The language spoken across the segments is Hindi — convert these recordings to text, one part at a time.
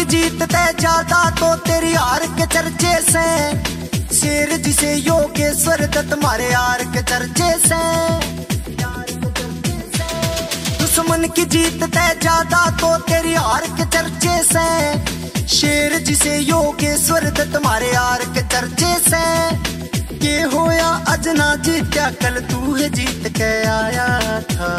जीत तय ज्यादा तो तेरी हार के चर्चे से, शेर जिसे योगेश्वर दत्त मारे यार के चर्चे से। दुश्मन की जीत तय ज्यादा तो तेरी हार के चर्चे से, शेर जिसे योगेश्वर दत्त मारे यार के चर्चे से। ये होया अजना जीत्या कल तू है जीत के आया था।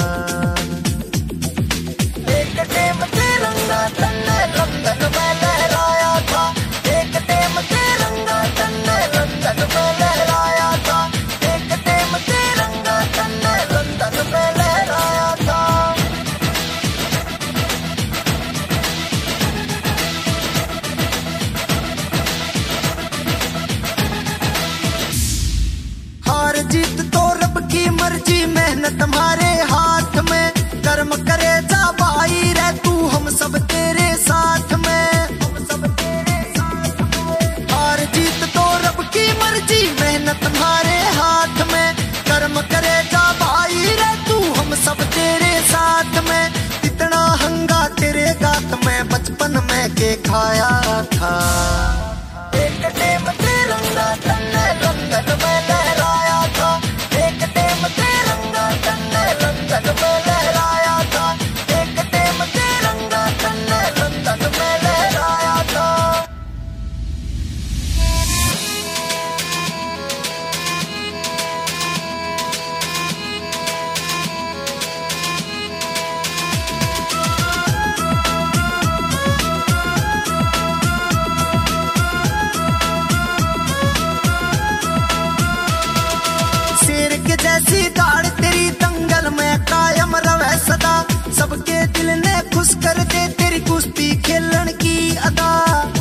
एक टेम तिरंगा तन्ने लंदन में लहराया था, एक टेम तिरंगा तन्ने लंदन में लहराया था, एक टेम तिरंगा तन्ने लंदन में लहराया था। हार जीत तो रब की मर्जी, मेहनत हमारे हाथ में, कर्म करे जा भाई रे तू हम सब तेरे साथ में, हम सब तेरे साथ में। हार जीत तो रब की मर्जी, मेहनत हमारे हाथ में, कर्म करे जा भाई रे तू हम सब तेरे साथ में। इतना हंगा तेरे गात में बचपन में के खाया था। एक टेम तिरंगा तन्ने लंदन में लहराया था, एक टेम तिरंगा तन्ने लंदन में लहराया था, एक टेम तिरंगा तन्ने लंदन में लहराया था। शेर के जैसी दाढ़ तेरी दंगल में कायम रवे सदा, सबके दिल ने खुश कर दे तेरी कुश्ती खेलन की अदा।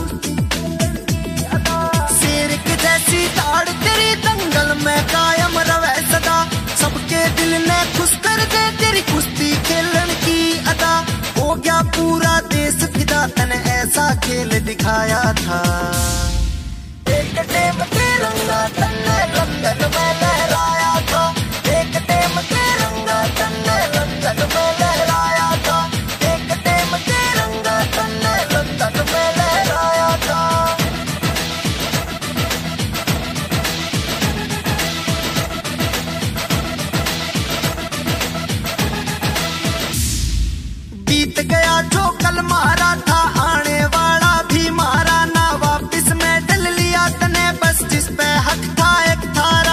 शेर के जैसी दाढ़ तेरी दंगल में कायम रवे सदा, सबके दिल ने खुश कर दे तेरी कुश्ती खेलन की अदा। हो गया पूरा देश फिदा तने ऐसा खेल दिखाया था। एक टेम तिरंगा तन्ने लंदन में लहराया था, एक टेम तिरंगा तन्ने लंदन में लहराया था, एक टेम तिरंगा तन्ने लंदन में लहराया था। बीत गया जो कल मारा था, आने वाला भी मारा ना, वापिस में डल लिया तने बस जिस पे हक था एक थारा।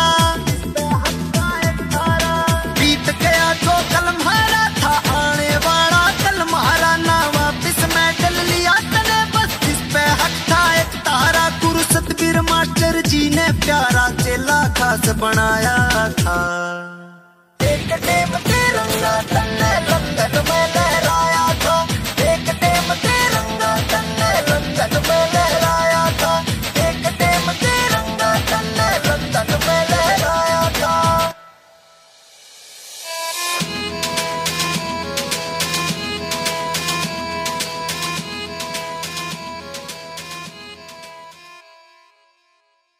बीत गया जो कल मारा था, आने वाला कल मारा ना, वापिस में डल लिया तने बस जिस पे हक था एक तारा। गुरु सतबीर मास्टर जी ने प्यारा चेला खास बनाया था। एक टेम तिरंगा तन्ने लंदन में